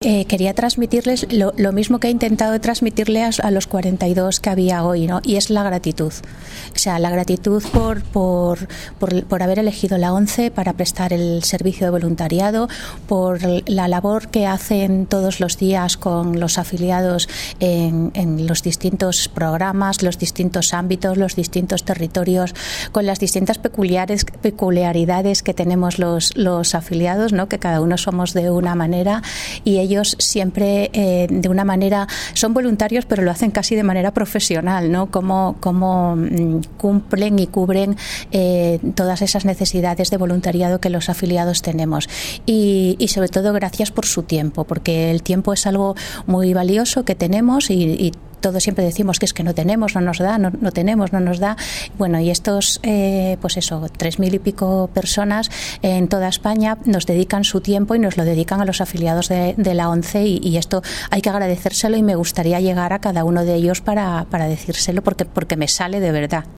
quería transmitirles lo mismo que he intentado transmitirle a los 42 que había hoy, ¿no? Y es la gratitud. O sea, la gratitud por haber elegido la ONCE para prestar el servicio de voluntariado, por la labor que hacen todos los días con los afiliados en los distintos programas, los distintos ámbitos, los distintos territorios, con las distintas peculiaridades que tenemos los afiliados, ¿no? Que cada uno somos de una manera y ellos siempre de una manera son voluntarios, pero lo hacen casi de manera profesional, ¿no? Como cumplen y cubren todas esas necesidades de voluntariado que los afiliados tenemos y sobre todo gracias por su tiempo, porque el tiempo es algo muy valioso que tenemos y todos siempre decimos que es que no tenemos, no nos da, no tenemos, no nos da. Bueno, y estos, pues eso, 3.000 y pico personas en toda España nos dedican su tiempo y nos lo dedican a los afiliados de la ONCE y esto hay que agradecérselo y me gustaría llegar a cada uno de ellos para decírselo porque me sale de verdad.